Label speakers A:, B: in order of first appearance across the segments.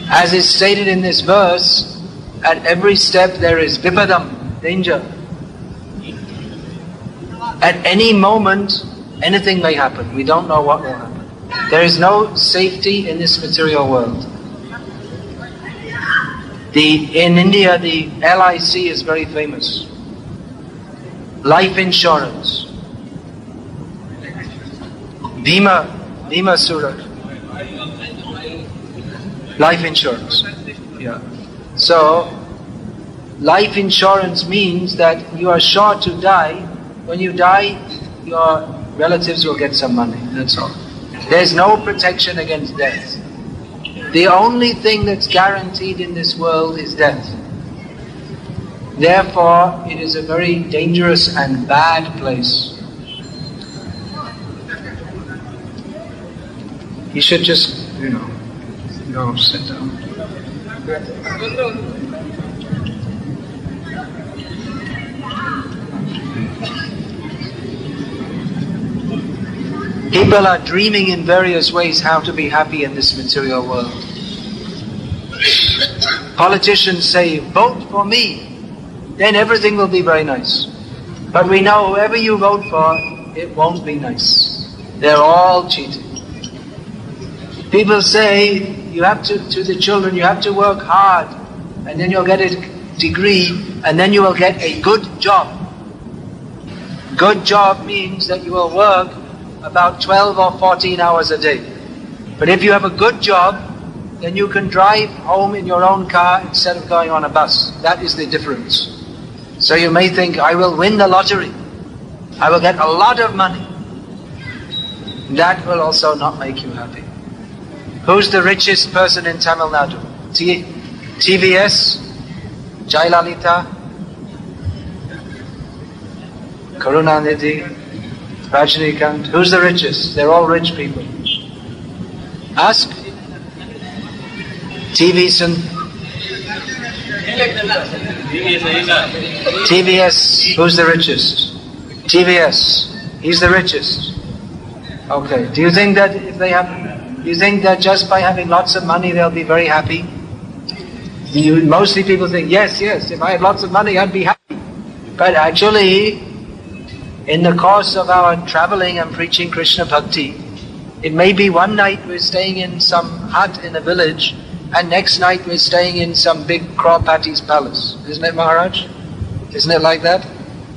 A: As is stated in this verse, at every step there is vipadam, danger. At any moment, anything may happen. We don't know what will happen. There is no safety in this material world. In India, the LIC is very famous. Life insurance. Bima Surat. Life insurance. Yeah. So, life insurance means that you are sure to die. When you die, your relatives will get some money. That's all. There's no protection against death. The only thing that's guaranteed in this world is death. Therefore, it is a very dangerous and bad place. You should just, go sit down. People are dreaming in various ways how to be happy in this material world. Politicians say, vote for me, then everything will be very nice. But we know whoever you vote for, it won't be nice. They're all cheating. People say, to the children, you have to work hard, and then you'll get a degree, and then you will get a good job. Good job means that you will work about 12 or 14 hours a day. But if you have a good job, then you can drive home in your own car instead of going on a bus. That is the difference. So you may think, I will win the lottery. I will get a lot of money. That will also not make you happy. Who's the richest person in Tamil Nadu? TVS? Jayalalitha? Karunanidhi? Rajinikanth? Who's the richest? They're all rich people. Ask. TVS, who's the richest? TVS, he's the richest. Okay, do you think that just by having lots of money they'll be very happy? Mostly people think, yes, if I had lots of money I'd be happy. But actually, in the course of our traveling and preaching Krishna Bhakti, it may be one night we're staying in some hut in a village, and next night we're staying in some big Krawpati's palace. Isn't it, Maharaj? Isn't it like that?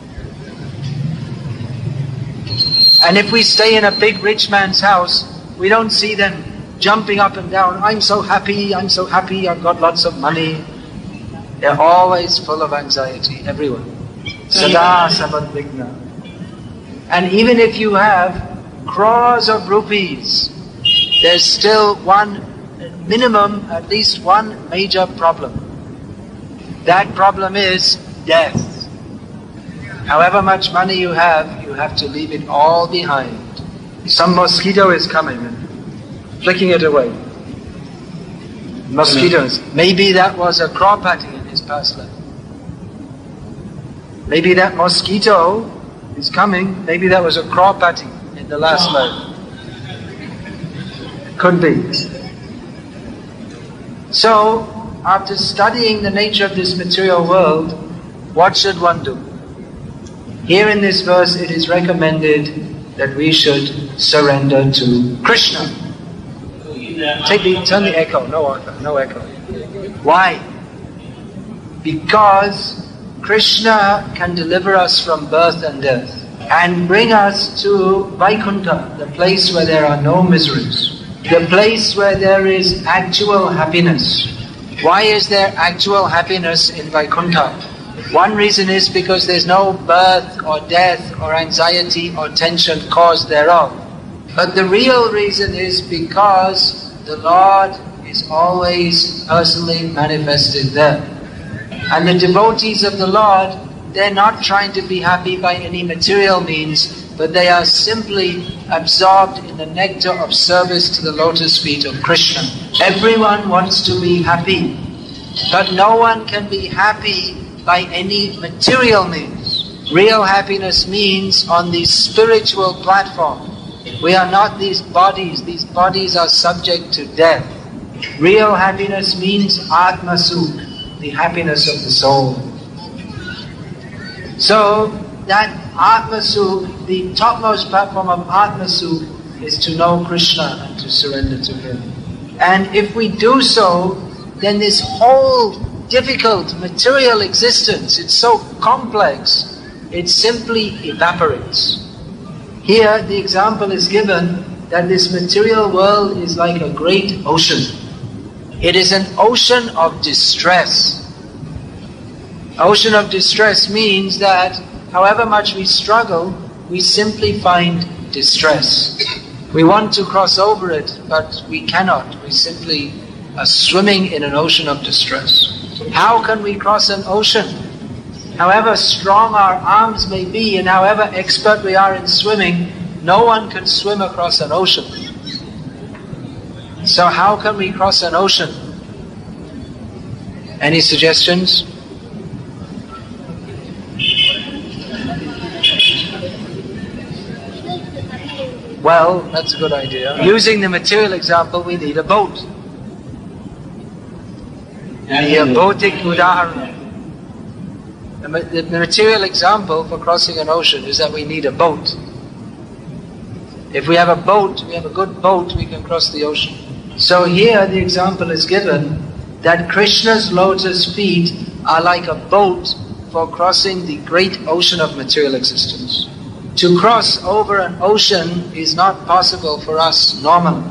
A: And if we stay in a big rich man's house, we don't see them jumping up and down. I'm so happy, I've got lots of money. They're always full of anxiety, everyone. Sada sabadvigna. And even if you have crores of rupees, there's still at least one major problem. That problem is death. However much money you have to leave it all behind. Some mosquito is coming and flicking it away. Mosquitoes. Maybe that was a Krawpati in his past life. Maybe that mosquito is coming, maybe that was a Krawpati in the last life. Could be. So, after studying the nature of this material world, what should one do? Here in this verse it is recommended that we should surrender to Krishna. Turn the echo, no echo. Why? Because Krishna can deliver us from birth and death and bring us to Vaikuntha, the place where there are no miseries, the place where there is actual happiness. Why is there actual happiness in Vaikuntha? One reason is because there's no birth or death or anxiety or tension caused thereof. But the real reason is because the Lord is always personally manifested there. And the devotees of the Lord, they're not trying to be happy by any material means, but they are simply absorbed in the nectar of service to the lotus feet of Krishna. Everyone wants to be happy, but no one can be happy by any material means. Real happiness means on the spiritual platform. We are not these bodies are subject to death. Real happiness means Atma Sukh, the happiness of the soul. So that Atma Sukh, the topmost platform of Atma Sukh, is to know Krishna and to surrender to Him. And if we do so, then this whole difficult material existence, it's so complex, it simply evaporates. Here the example is given that this material world is like a great ocean. It is an ocean of distress. Ocean of distress means that however much we struggle, we simply find distress. We want to cross over it, but we cannot. We simply are swimming in an ocean of distress. How can we cross an ocean? However strong our arms may be and however expert we are in swimming, no one can swim across an ocean. So how can we cross an ocean? Any suggestions? Well, that's a good idea. Using the material example, we need a boat. The boatik udaharana. The material example for crossing an ocean is that we need a boat. If we have a boat, we have a good boat, we can cross the ocean. So here the example is given that Krishna's lotus feet are like a boat for crossing the great ocean of material existence. To cross over an ocean is not possible for us normally.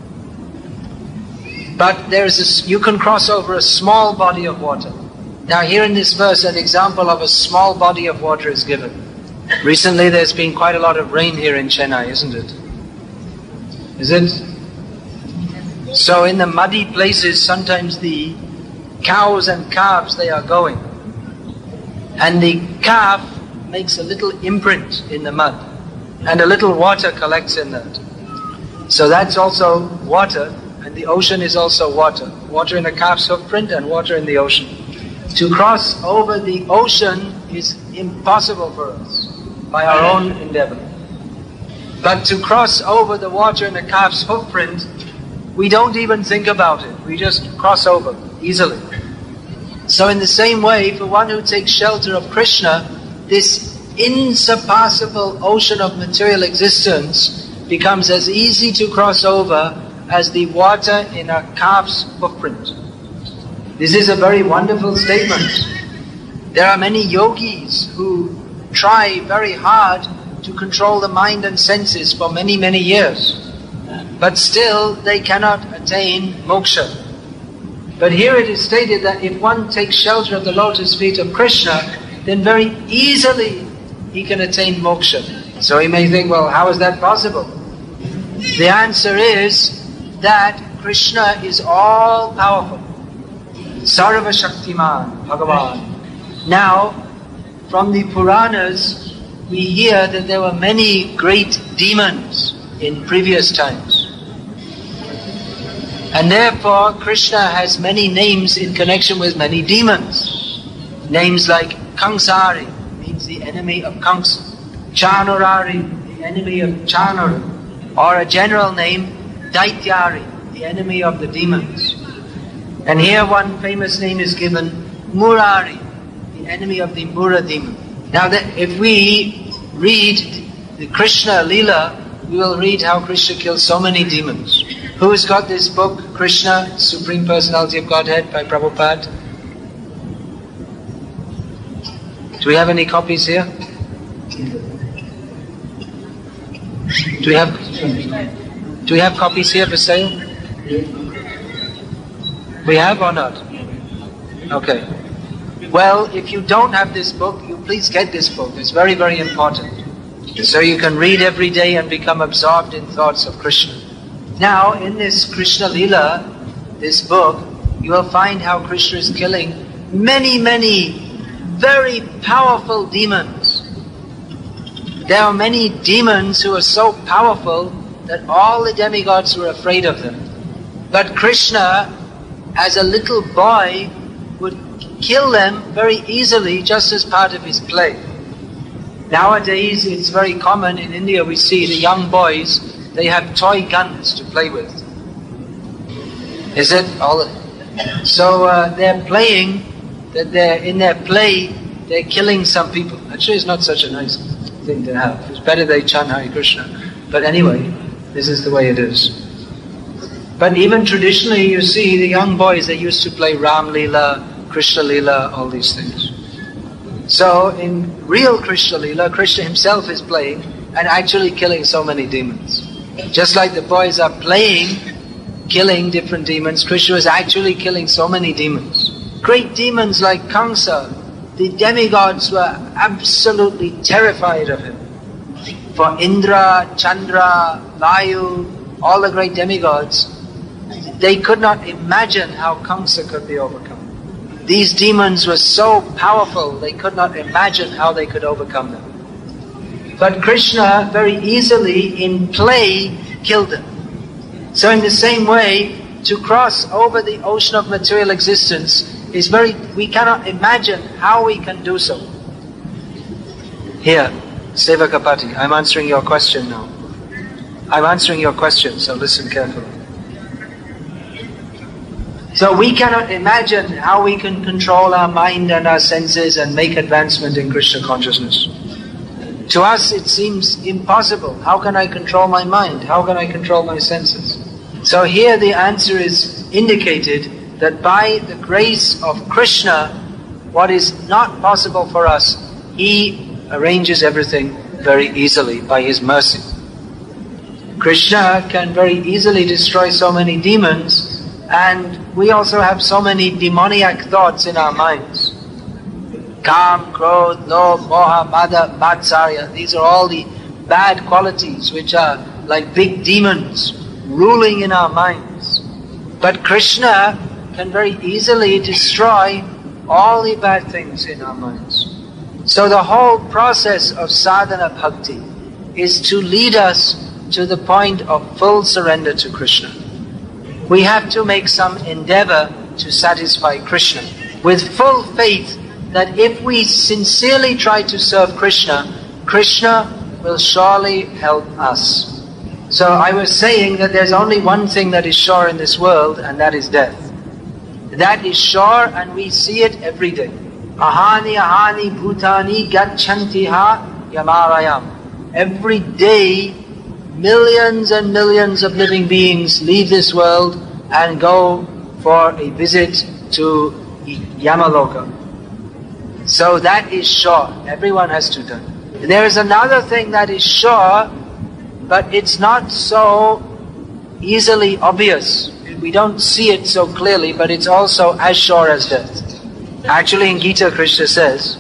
A: But you can cross over a small body of water. Now here in this verse, an example of a small body of water is given. Recently there's been quite a lot of rain here in Chennai, isn't it? Is it? So in the muddy places, sometimes the cows and calves, they are going. And the calf makes a little imprint in the mud. And a little water collects in that. So that's also water, and the ocean is also water. Water in a calf's footprint and water in the ocean. To cross over the ocean is impossible for us by our own endeavor. But to cross over the water in a calf's footprint, we don't even think about it. We just cross over easily. So in the same way, for one who takes shelter of Krishna, this insurpassable ocean of material existence becomes as easy to cross over as the water in a calf's footprint. This is a very wonderful statement. There are many yogis who try very hard to control the mind and senses for many, many years. But still they cannot attain moksha. But here it is stated that if one takes shelter of the lotus feet of Krishna, then very easily he can attain moksha. So he may think, well, how is that possible? The answer is that Krishna is all powerful. Sarva Shaktiman, Bhagavan. Now, from the Puranas, we hear that there were many great demons in previous times. And therefore, Krishna has many names in connection with many demons. Names like Kamsari, means the enemy of Kamsa. Chanurari, the enemy of Chanura. Or a general name, Daityari, the enemy of the demons. And here one famous name is given, Murari, the enemy of the Mura demon. Now if we read the Krishna Leela, we will read how Krishna killed so many demons. Who has got this book, Krishna, Supreme Personality of Godhead by Prabhupada? Do we have any copies here? Do we have copies here for sale? We have or not? Okay. Well, if you don't have this book, you please get this book. It's very, very important. So you can read every day and become absorbed in thoughts of Krishna. Now, in this Krishna Leela, this book, you will find how Krishna is killing many, many very powerful demons. There are many demons who are so powerful that all the demigods were afraid of them. But Krishna, as a little boy, would kill them very easily just as part of his play. Nowadays it's very common in India, we see the young boys, they have toy guns to play with. Is it all? So they're playing. That they're in their play. They're killing some people. Actually, it's not such a nice thing to have. It's better they chant Hare Krishna. But anyway, this is the way it is. But even traditionally, you see the young boys, they used to play Ram Leela, Krishna Leela, all these things. So in real Krishna Leela, Krishna himself is playing and actually killing so many demons. Just like the boys are playing, killing different demons, Krishna was actually killing so many demons. Great demons like Kamsa, the demigods were absolutely terrified of him. For Indra, Chandra, Vayu, all the great demigods, they could not imagine how Kamsa could be overcome. These demons were so powerful, they could not imagine how they could overcome them. But Krishna very easily in play killed them. So in the same way, to cross over the ocean of material existence is we cannot imagine how we can do so. Here, Sevakapati, I'm answering your question now. I'm answering your question, so listen carefully. So we cannot imagine how we can control our mind and our senses and make advancement in Krishna consciousness. To us it seems impossible. How can I control my mind? How can I control my senses? So here the answer is indicated that by the grace of Krishna, what is not possible for us, He arranges everything very easily by His mercy. Krishna can very easily destroy so many demons, and we also have so many demoniac thoughts in our minds. Kam, Krodh, Lobh, Moha, Mada, Matsarya. These are all the bad qualities which are like big demons ruling in our minds. But Krishna can very easily destroy all the bad things in our minds. So the whole process of sadhana bhakti is to lead us to the point of full surrender to Krishna. We have to make some endeavor to satisfy Krishna with full faith that if we sincerely try to serve Krishna, Krishna will surely help us. So I was saying that there's only one thing that is sure in this world, and that is death. That is sure, and we see it every day. Ahani ahani bhutani gacchantiha yamarayam. Every day, millions and millions of living beings leave this world and go for a visit to Yamaloka. So that is sure. Everyone has to die. There is another thing that is sure, but it's not so easily obvious. We don't see it so clearly, but it's also as sure as death. Actually in Gita, Krishna says,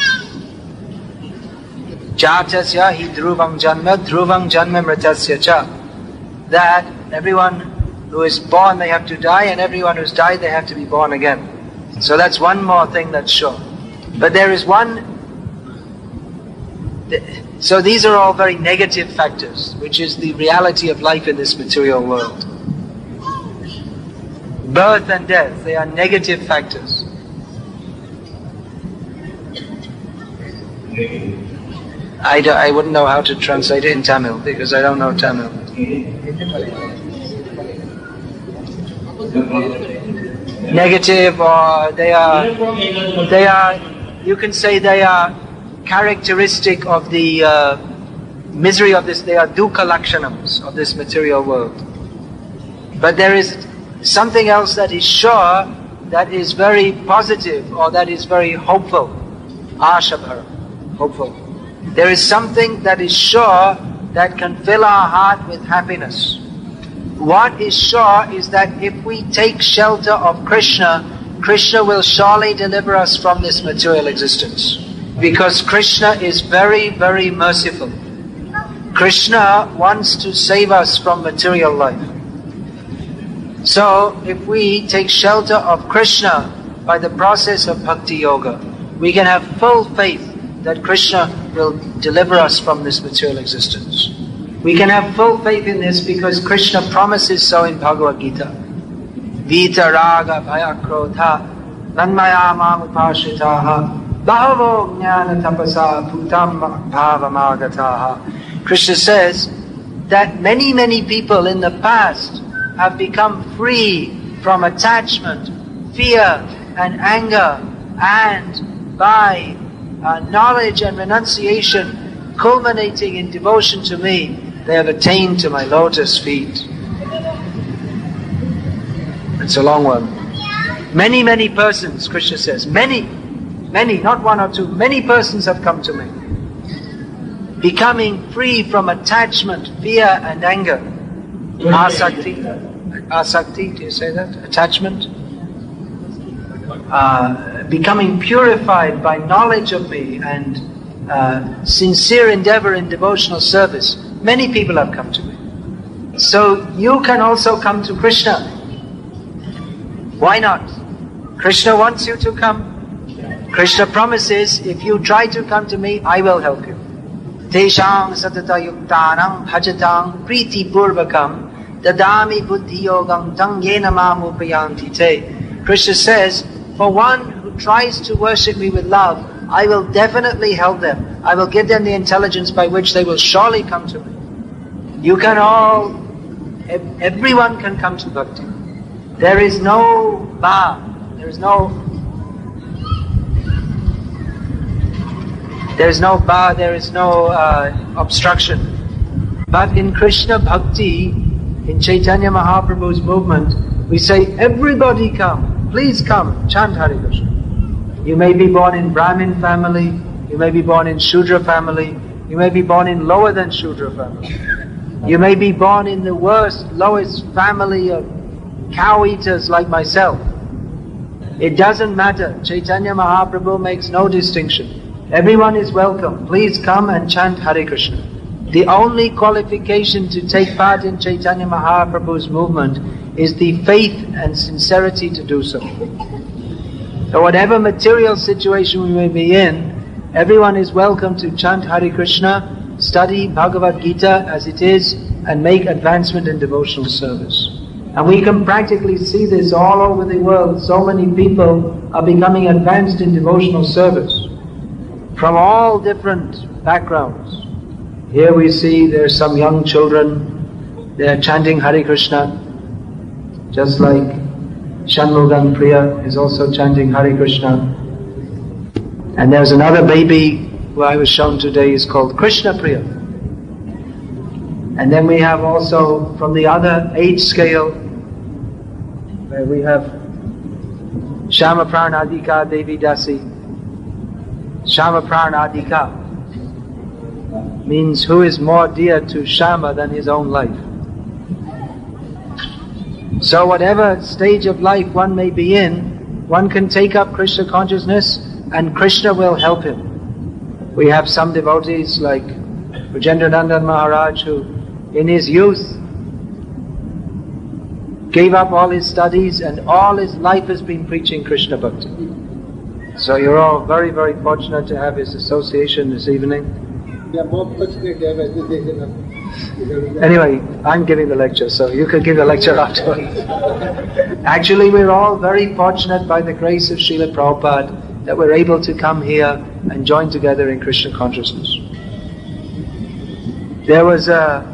A: Jatasya hi dhruvang janma mritasya cha. That everyone who is born, they have to die, and everyone who's died, they have to be born again. So that's one more thing that's sure. But there is one... So these are all very negative factors, which is the reality of life in this material world. Birth and death, they are negative factors. I wouldn't know how to translate it in Tamil, because I don't know Tamil. Negative, or they are, you can say they are characteristic of the misery of this, they are dukkha lakshanams of this material world. But there is something else that is sure, that is very positive, or that is very hopeful. Ashabhara, hopeful. There is something that is sure that can fill our heart with happiness. What is sure is that if we take shelter of Krishna, Krishna will surely deliver us from this material existence. Because Krishna is very, very merciful. Krishna wants to save us from material life. So, if we take shelter of Krishna by the process of Bhakti Yoga, we can have full faith that Krishna will deliver us from this material existence. We can have full faith in this because Krishna promises so in Bhagavad Gita. Vita raga bhaya krodha nanmaya mam upashitaha bahavo jnana tapasa bhutam bhavamagataha. Krishna says that many people in the past have become free from attachment, fear and anger, and by knowledge and renunciation culminating in devotion to me, they have attained to my lotus feet. It's a long one. Many, many persons, Krishna says, many, not one or two, many persons have come to me, becoming free from attachment, fear and anger. Asakti, do you say that? Attachment? Becoming purified by knowledge of me and sincere endeavor in devotional service. Many people have come to me. So you can also come to Krishna. Why not? Krishna wants you to come. Krishna promises, if you try to come to me, I will help you. Teshang satata yuktanam bhajatang priti purvakam dadami buddhi yogam tang yena mam upayanti te. Krishna says, for one who tries to worship me with love, I will definitely help them. I will give them the intelligence by which they will surely come to me. You can all, everyone can come to bhakti. There is no bar, there is no obstruction. But in Krishna Bhakti, in Chaitanya Mahaprabhu's movement, we say, everybody come, please come, chant Hare Krishna. You may be born in Brahmin family, you may be born in Shudra family, you may be born in lower than Shudra family. You may be born in the worst, lowest family of cow eaters like myself. It doesn't matter. Chaitanya Mahaprabhu makes no distinction. Everyone is welcome. Please come and chant Hare Krishna. The only qualification to take part in Chaitanya Mahaprabhu's movement is the faith and sincerity to do so. So whatever material situation we may be in, everyone is welcome to chant Hare Krishna, study Bhagavad Gita as it is, and make advancement in devotional service. And we can practically see this all over the world. So many people are becoming advanced in devotional service from all different backgrounds. Here we see there's some young children, they're chanting Hare Krishna, just like Shanmugan Priya is also chanting Hare Krishna. And there's another baby who I was shown today is called Krishna Priya. And then we have also from the other age scale, where we have Shama Pranadika Devi Dasi. Shama Pranadika means who is more dear to Shama than his own life. So whatever stage of life one may be in, one can take up Krishna consciousness and Krishna will help him. We have some devotees like Rajendranandan Maharaj who in his youth gave up all his studies and all his life has been preaching Krishna Bhakti. So you're all very, very fortunate to have his association this evening.
B: We are more fortunate to have association.
A: Anyway, I'm giving the lecture, so you could give the lecture afterwards. Actually, we're all very fortunate by the grace of Srila Prabhupada that we're able to come here and join together in Krishna consciousness. There was a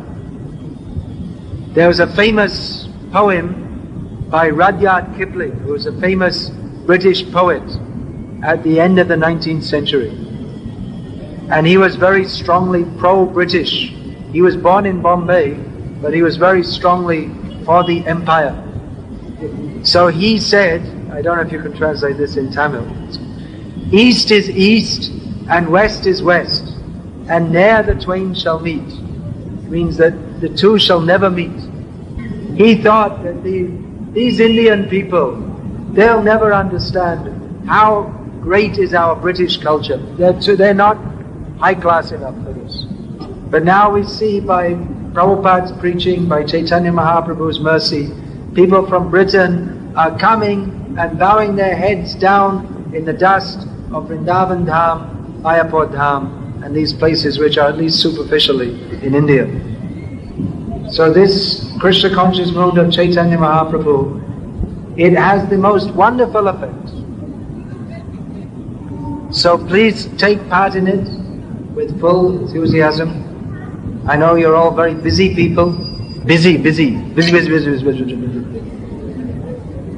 A: famous poem by Rudyard Kipling, who was a famous British poet at the end of the 19th century. And he was very strongly pro-British. He was born in Bombay, but he was very strongly for the empire. So he said, I don't know if you can translate this in Tamil, East is east and west is west, and ne'er the twain shall meet. It means that the two shall never meet. He thought that these Indian people, they'll never understand how great is our British culture. They're not high class enough for this. But now we see by Prabhupada's preaching, by Chaitanya Mahaprabhu's mercy, people from Britain are coming and bowing their heads down in the dust of Vrindavan Dham, Mayapur Dham, and these places which are at least superficially in India. So this Krishna conscious mood of Chaitanya Mahaprabhu, it has the most wonderful effect. So please take part in it with full enthusiasm. I know you're all very busy people. Busy.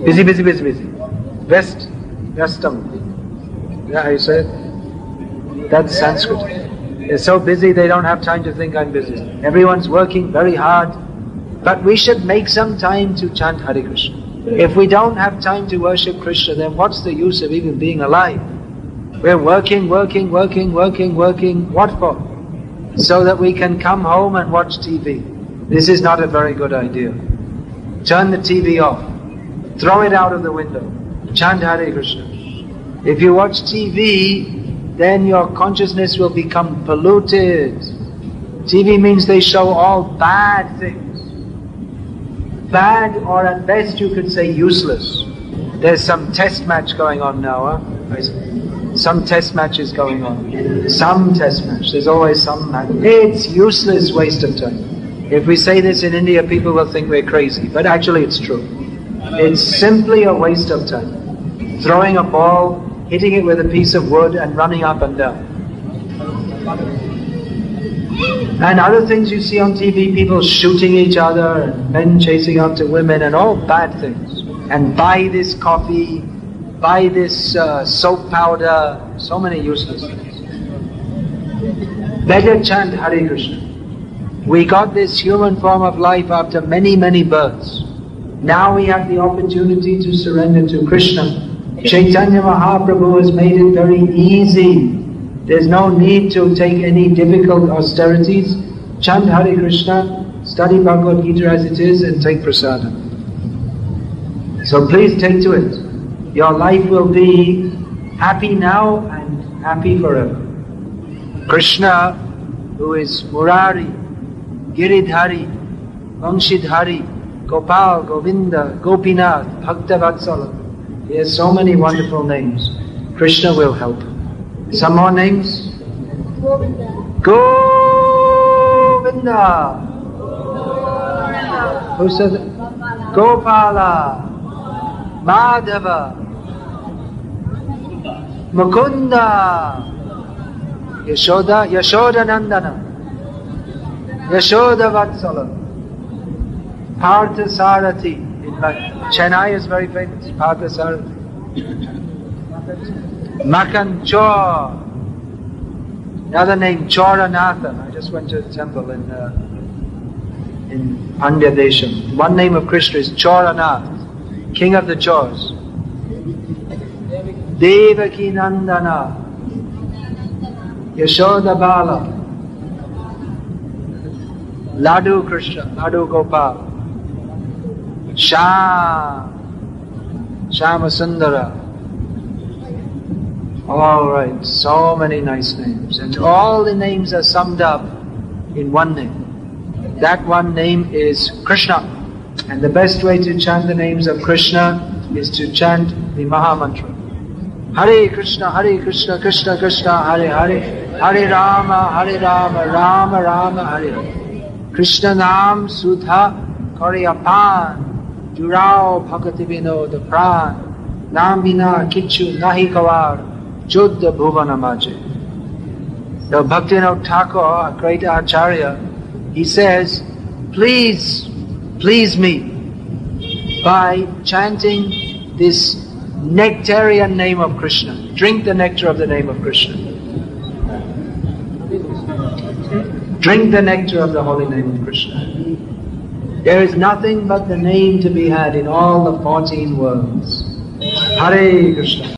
A: Busy, busy, busy, busy. Vestam. Yeah, you said that's Sanskrit. They're so busy they don't have time to think I'm busy. Everyone's working very hard, but we should make some time to chant Hare Krishna. If we don't have time to worship Krishna, then what's the use of even being alive? We're working. What for? So that we can come home and watch TV. This is not a very good idea. Turn the TV off. Throw it out of the window. Chant Hare Krishna. If you watch TV, then your consciousness will become polluted. TV means they show all bad things. Bad, or at best you could say useless. There's some test match going on now, Some test match is going on. Some test match. There's always some match. It's useless waste of time. If we say this in India, people will think we're crazy. But actually it's true. It's simply a waste of time. Throwing a ball, hitting it with a piece of wood and running up and down. And other things you see on TV, people shooting each other, and men chasing after women, and all bad things. And buy this coffee, buy this soap powder, so many useless things. Better chant Hare Krishna. We got this human form of life after many, many births. Now we have the opportunity to surrender to Krishna. Chaitanya Mahaprabhu has made it very easy. There's no need to take any difficult austerities. Chant Hare Krishna, study Bhagavad Gita as it is, and take prasadam. So please take to it. Your life will be happy now and happy forever. Krishna, who is Murari, Giridhari, Vamshidhari, Gopal, Govinda, Gopinath, Bhaktavatsala. He has so many wonderful names. Krishna will help. Some more names? Govinda. Who said it? Gopala, Madhava, Mukunda, Yashoda Nandana, Yashoda Vatsala, Partha Sarathi. Chennai is very famous, Partha Sarathi. Makan Chor. Another name, Choranatha. I just went to a temple in Pandya Desham. One name of Krishna is Choranath, king of the chores. Devaki Nandana, Yashoda Bala, Ladu Krishna, Ladu Gopal, Shama Sundara. All right, so many nice names. And all the names are summed up in one name. That one name is Krishna. And the best way to chant the names of Krishna is to chant the Maha Mantra. Hare Krishna, Krishna Krishna, Hare Hare, Hare Rama, Rama Rama, Hare Hare. Krishna Nam Sudha Kariyapan, Jurao Bhagati Vinod Pran, Nam Vina Kichu Nahi Kawar, Juddha Bhuvana Maje. The Bhaktivinoda Thakur, a great Acharya, he says, please me by chanting this nectarian name of Krishna. Drink the nectar of the name of Krishna. Drink the nectar of the holy name of Krishna. There is nothing but the name to be had in all the 14 worlds. Hare Krishna.